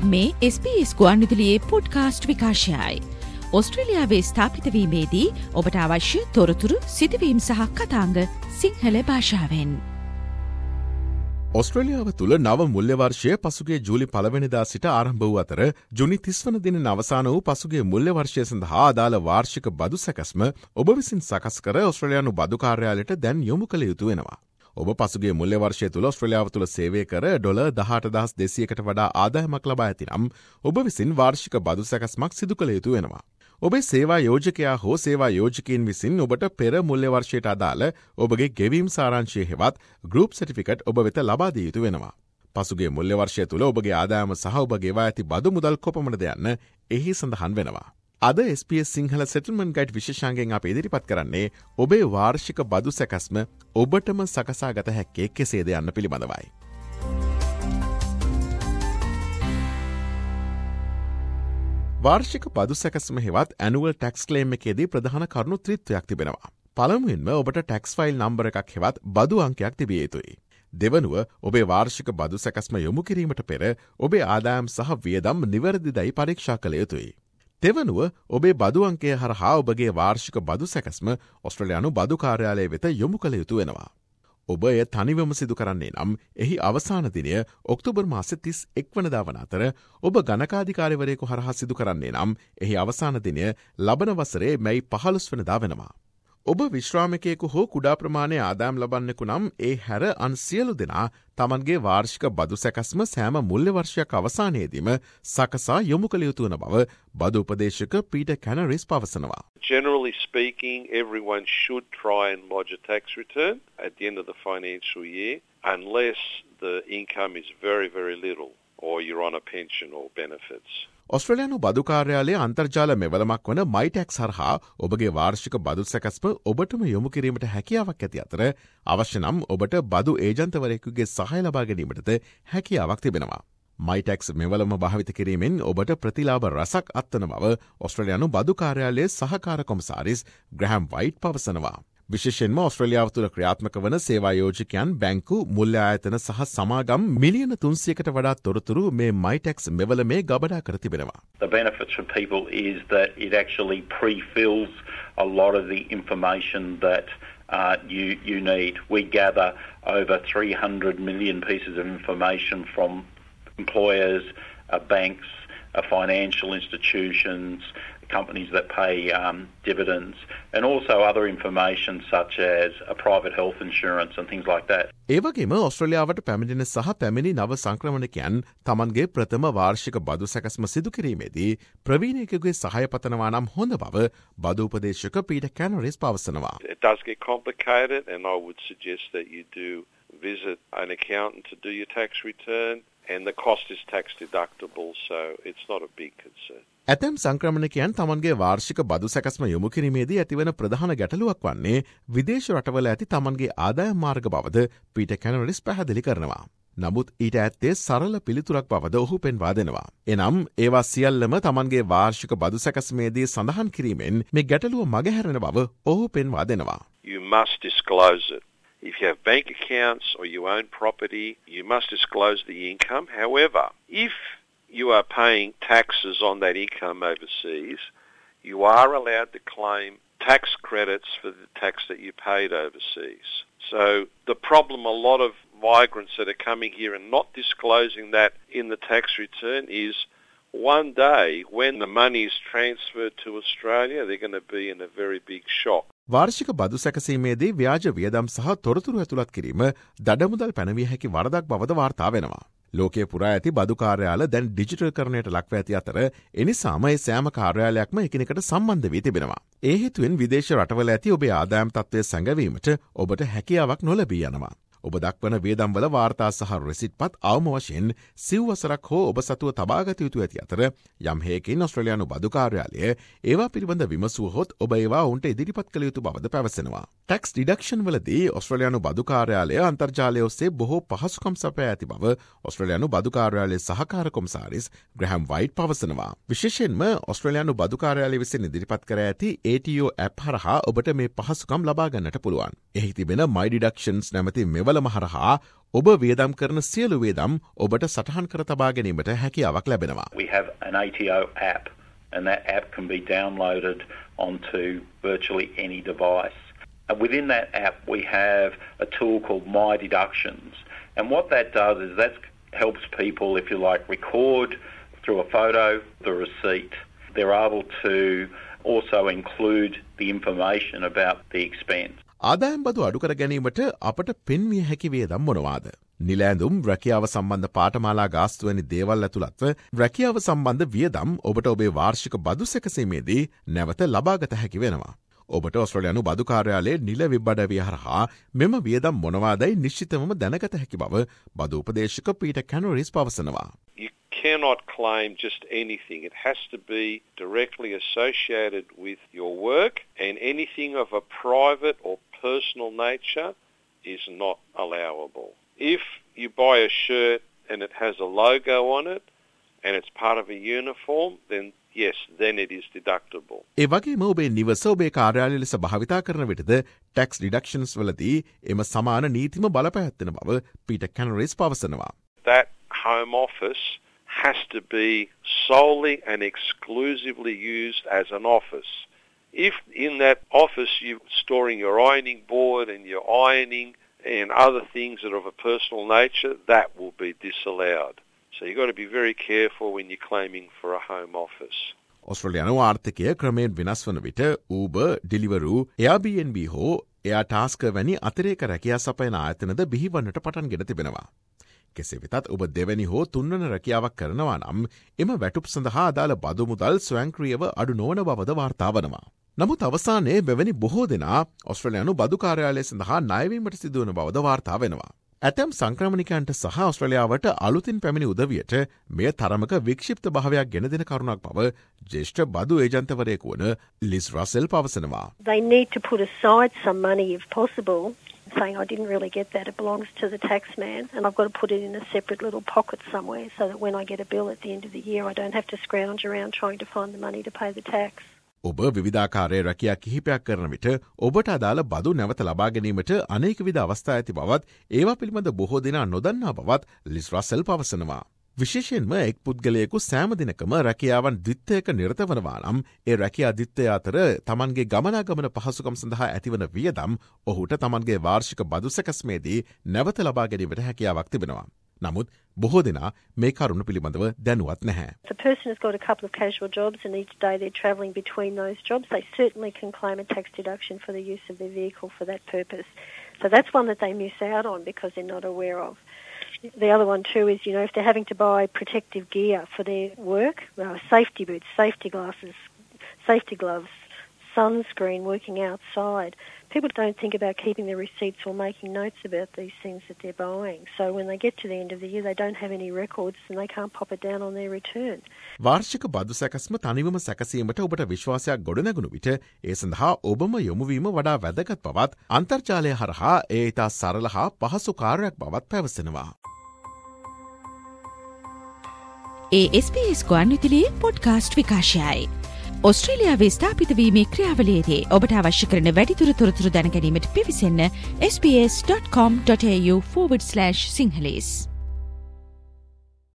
මේ SBS ගුවන්විදුලියේ podcast විකාශයයි. ඔස්ට්‍රේලියාවේ ස්ථාපිත වීමේදී ඔබට අවශ්‍ය තොරතුරු සිදුවීම් සහ කතාංග සිංහල භාෂාවෙන්. ඔස්ට්‍රේලියාව තුළ නව මුල්‍ය වර්ෂය පසුගේ ජූලි 1 වෙනිදා සිට ආරම්භ වූ අතර ජුනි 30 වන දින අවසාන වූ පසුගේ මුල්‍ය වර්ෂය සඳහා අදාළ වාර්ෂික බදු සැකස්ම ඔබ විසින් සකස් කර ඔස්ට්‍රේලියානු බදු කාර්යාලයට දැන් යොමු කළ යුතු වෙනවා. ඔබ පසුගේ මුල්‍ය වර්ෂය තුළ ඔස්ට්‍රේලියාව තුළ සේවය කර $18,200කට වඩා ආදායමක් ලබා ඇතිනම් ඔබ විසින් වාර්ෂික බදු සැකස්මක් සිදු කළ යුතු වෙනවා. ඔබේ සේවා යෝජකයා හෝ සේවා යෝජකයින් විසින් ඔබට පෙර මුල්‍ය වර්ෂයට අදාළ ඔබගේ ගෙවීම් සාරාංශය හෙවත් ගෲප් සර්ටිෆිකට් ඔබ වෙත ලබා දිය යුතු වෙනවා. පසුගේ මුල්‍ය වර්ෂය තුළ ඔබගේ ආදායම සහ ඔබ ගෙවා ඇති බදු මුදල් කොපමණද යන්න එහි සඳහන් වෙනවා. අද SBS සිංහල සෙටල්මන්ට් ගයිඩ් විශේෂාංගයෙන් අප ඉදිරිපත් කරන්නේ ඔබේ වාර්ෂික බදු සැකස්ම ඔබටම සකසා ගත හැක්කේ කෙසේද යන්න පිළිබඳවයි. වාර්ෂික බදු සැකස්ම හෙවත් ඇනුවල් ටැක්ස් ක්ලේම් එකේදී ප්‍රධාන කරුණු ත්‍රිත්වයක් තිබෙනවා. පළමුවෙන්ම ඔබට ටැක්ස් ෆයිල් නම්බර එකක් හෙවත් බදු අංකයක් තිබිය යුතුයි. දෙවනුව ඔබේ වාර්ෂික බදු සැකස්ම යොමු කිරීමට පෙර ඔබේ ආදායම් සහ වියදම් නිවැරදිදයි පරීක්ෂා කළ යුතුයි. තෙවනුව ඔබේ බදු අංකය හරහා ඔබගේ වාර්ෂික බදු සැකස්ම ඔස්ට්‍රේලියානු බදු කාර්යාලය වෙත යොමු කළ යුතු වෙනවා. ඔබ එය තනිවම සිදු කරන්නේ නම් එහි අවසාන දිනය ඔක්තෝබර් මාසේ 31 වනදා වන අතර ඔබ ගණකාධිකාරිවරයෙකු හරහා සිදු කරන්නේ නම් එහි අවසාන දිනය ලබන වසරේ මැයි 15 වනදා වෙනවා. ඔබ විශ්‍රාමිකයෙකු හෝ කුඩා ප්‍රමාණයේ ආදායම් ලබන්නෙකු නම් ඒ හැර අන් සියලු දෙනා තමන්ගේ වාර්ෂික බදු සැකස්ම සෑම මුල්‍ය වර්ෂයක් අවසානයේදීම සකසා යොමු කළ යුතු වන බව බදු උපදේශක පීටර් කැනරිස් පවසනවා. Generally speaking, everyone should try and lodge a tax return at the end of the financial year unless the income is very, very little or you're on a pension or benefits. ඔස්ට්‍රේලියානු බදු කාර්යාලයේ අන්තර්ජාල මෙවලමක් වන MyTax හරහා ඔබගේ වාර්ෂික බදු සැකස්ම ඔබටම යොමු කිරීමට හැකියාවක් ඇති අතර අවශ්‍ය නම් ඔබට බදු ඒජන්තවරයෙකුගේ සහාය ලබා ගැනීමටද හැකියාවක් තිබෙනවා. MyTax මෙවලම භාවිත කිරීමෙන් ඔබට ප්‍රතිලාභ රසක් අත්වන බව ඔස්ට්‍රේලියානු බදු කාර්යාලයේ සහකාර කොමසාරිස් ග්‍රැහම් වයිට් පවසනවා. විශේෂයෙන්ම ඔස්ට්‍රේලියාව තුළ ක්‍රියාත්මක වන සේවා යෝජකයන් බැංකු මුල්‍ය ආයතන සහ සමාගම් මිලියන 300කට වඩා තොරතුරු මේ MyTax මෙවලමේ ගබඩා කර තිබෙනවා. The benefits for people is that it actually pre-fills a lot of the information that you need. We gather over 300 million pieces of information from employers, banks, financial institutions, companies that pay dividends, and also other information such as private health insurance and things like that. ඒ වගේම ඔස්ට්‍රේලියාවට පැමිණෙන සහ පැමිණි නව සංක්‍රමණිකයන් තමන්ගේ ප්‍රථම වාර්ෂික බදු සැකස්ම සිදු කිරීමේදී ප්‍රවීණයෙකුගේ සහාය පතනවා නම් හොඳ බව බදු උපදේශක පීටර් කැනරිස් පවසනවා. It does get complicated and I would suggest that you do visit an accountant to do your tax return and the cost is tax deductible, so it's not a big concern. ඇතැම් සංක්‍රමණිකයන් තමන්ගේ වාර්ෂික බදු සැකස්ම යොමු කිරීමේදී ඇතිවන ප්‍රධාන ගැටලුවක් වන්නේ විදේශ රටවල ඇති තමන්ගේ ආදායම් මාර්ග බවද පීටර් කැනරිස් පැහැදිලි කරනවා. නමුත් ඊට ඇත්තේ සරල පිළිතුරක් බවද ඔහු පෙන්වා දෙනවා. එනම් ඒවා සියල්ලම තමන්ගේ වාර්ෂික බදු සැකස්මේදී සඳහන් කිරීමෙන් මේ ගැටලුව මගහැරෙන බව ඔහු පෙන්වා දෙනවා. You must disclose it. If you have bank accounts or you own property, you must disclose the income. However, if you are paying taxes on that income overseas, you are allowed to claim tax credits for the tax that you paid overseas. So the problem a lot of migrants that are coming here and not disclosing that in the tax return is one day when the money is transferred to Australia, they're going to be in a very big shock. වාර්ෂික බදු සැකසීමේදී ව්‍යාජ වියදම් සහ තොරතුරු ඇතුළත් කිරීම දඩමුදල් පැනවිය හැකි වරදක් බවද වාර්තා වෙනවා. ලෝකයේ පුරා ඇති බදු කාර්යාල දැන් ඩිජිටල් කරණයට ලක්ව ඇති අතර එනිසාම ඒ සෑම කාර්යාලයක්ම එකිනෙකට සම්බන්ධ වී තිබෙනවා. ඒ හේතුවෙන් විදේශ රටවල ඇති ඔබේ ආදායම් තත්ත්වය සැඟවීමට ඔබට හැකියාවක් නොලැබී යනවා. ඔබ දක්වන වියදම්වල වාර්තා සහ රෙසිට්පත් අවම වශයෙන් සිව්වසරක් හෝ ඔබ සතුව තබාගත යුතු ඇති අතර යම් හේකින් ඔස්ට්‍රේලියානු බදු කාර්යාලය ඒවා පිළිබඳ විමසුවහොත් ඔබ ඒවා ඔවුන්ට ඉදිරිපත් කළ යුතු බවද පැවසෙනවා. ටැක්ස් ඩිඩක්ෂන් වලදී ඔස්ට්‍රේලියානු බදු කාර්යාලය අන්තර්ජාලය ඔස්සේ බොහෝ පහසුකම් සපයා ඇති බව ඔස්ට්‍රේලියානු බදු කාර්යාලයේ සහකාර කොමසාරිස් ග්‍රැහම් වයිට් පවසනවා. විශේෂයෙන්ම ඔස්ට්‍රේලියානු බදු කාර්යාලය විසින් ඉදිරිපත් කර ඇති ATO ඇප් හරහා ඔබට මේ පහසුකම් ලබා ගන්නට පුළුවන්. එහි තිබෙන My Deductions නැමැති මෙවලම හරහා ඔබ වියදම් කරන සියලු වියදම් ඔබට සටහන් කර තබා ගැනීමට හැකියාවක් ලැබෙනවා. We have an ATO app, and that app can be downloaded onto virtually any device. And within that app, we have a tool called My Deductions. And what that does is that helps people, if you like, record through a photo the receipt. They're able to also include the information about the expense. ආදායම් බදු අඩු කර ගැනීමට අපට පෙන්විය හැකි වියදම් මොනවාද? නිලෑඳුම්, රැකියාව සම්බන්ධ පාඨමාලා ගාස්තු වැනි දේවල් ඇතුළත්ව රැකියාව සම්බන්ධ වියදම් ඔබට ඔබේ වාර්ෂික බදු සැකසීමේදී නැවත ලබාගත හැකි වෙනවා. ඔබට ඔස්ට්‍රේලියානු බදු කාර්යාලයේ නිල වෙබ් අඩවිය හරහා මෙම වියදම් මොනවාදයි නිශ්චිතවම දැනගත හැකි බව බදු උපදේශක පීටර් කැනරිස් පවසනවා. You cannot claim just anything. It has to be directly associated with your work, and anything of a private or personal nature is not allowable. If you buy a shirt and it has a logo on it and it's part of a uniform, then yes, then it is deductible. ඒ වගේම ඔබේ නිවස ඔබේ කාර්යාලය ලෙස භාවිතා කරන විටද tax deductions වලදී එම සමාන නීතිම බලපෑත්වෙන බව පීටර් කැනරිස් පවසනවා. That home office has to be solely and exclusively used as an office. If in that office you're storing your ironing board and your ironing and other things that are of a personal nature, that will be disallowed. So you've got to be very careful when you're claiming for a home office. ඔස්ට්‍රේලියානු ආර්ථිකය ක්‍රමයෙන් වෙනස් වන විට Uber, Deliveroo, Airbnb හෝ Airtasker වැනි අතිරේක රැකියා සපයන ආයතනද බිහිවන්නට පටන් ගෙන තිබෙනවා. කෙසේ වෙතත් ඔබ දෙවැනි හෝ තුන්වන රැකියාවක් කරනවා නම් එම වැටුප් සඳහා අදාළ බදු මුදල් ස්වයංක්‍රීයව අඩු නොවන බවද වාර්තා වනවා. නමුත් අවසානයේ මෙවැනි බොහෝ දෙනා ඔස්ට්‍රේලියානු බදු කාර්යාලය සඳහා ණයවීමට සිදුවන බවද වාර්තා වෙනවා. ඇතැම් සංක්‍රමණිකයන්ට සහ ඔස්ට්‍රේලියාවට අලුතින් පැමිණි උදවියට මෙය තරමක වික්ෂිප්ත භාවයක් ගෙන දෙන කරුණක් බව ජ්‍යෙෂ්ඨ බදු ඒජන්තවරයෙකු වන ලිස් රසෙල් පවසනවා. They need to put aside some money if possible, saying I didn't really get that, it belongs to the tax man, and I've got to put it in a separate little pocket somewhere so that when I get a bill at the end of the year I don't have to scrounge around trying to find the money to pay the tax. ඔබ විවිධාකාරයේ රැකියා කිහිපයක් කරන විට ඔබට අදාළ බදු නැවත ලබා ගැනීමට අනේක විධ අවස්ථා ඇති බවත් ඒවා පිළිබඳ බොහෝ දෙනා නොදන්නා බවත් ලිස් රසෙල් පවසනවා. විශේෂයෙන්ම එක් පුද්ගලයෙකු සෑම දිනකම රැකියාවන් ද්විත්වයක නිරත වනවා නම් ඒ රැකියා ද්විත්වය අතර තමන්ගේ ගමනාගමන පහසුකම් සඳහා ඇතිවන වියදම් ඔහුට තමන්ගේ වාර්ෂික බදු සැකස්මේදී නැවත ලබා ගැනීමට හැකියාවක් තිබෙනවා. නමුත් බොහෝ දෙනා මේ කරුණ පිළිබඳව දැනුවත් නැහැ. The person has got a couple of casual jobs and each day they're travelling between those jobs. They certainly can claim a tax deduction for the use of their vehicle for that purpose. So that's one that they miss out on because they're not aware of. The other one too is, if they're having to buy protective gear for their work, safety boots, safety glasses, safety gloves, sunscreen, working outside, people don't think about keeping their receipts or making notes about these things that they're buying. So when they get to the end of the year, they don't have any records and they can't pop it down on their return. වාර්ෂික බදු සැකස්ම තනිවම සැකසීමට ඔබට විශ්වාසයක් ගොඩනැගුණු විට ඒ සඳහා ඔබම යොමුවීම වඩා වැදගත් බවත් අන්තර්ජාලය හරහා ඒ ඉතා සරල හා පහසු කාර්යයක් බවත් පැවසෙනවා. ඒ SBS ගුවන්විදුලියේ පොඩ්කාස්ට් විකාශයයි. ඔස්ට්‍රේලියාවේ ස්ථාපිතවීමේ ක්‍රියාවලියේදී ඔබට අවශ්‍ය කරන වැඩිදුර තොරතුරු දැනගැනීමට පිවිසෙන්න sbs.com.au/Sinhalese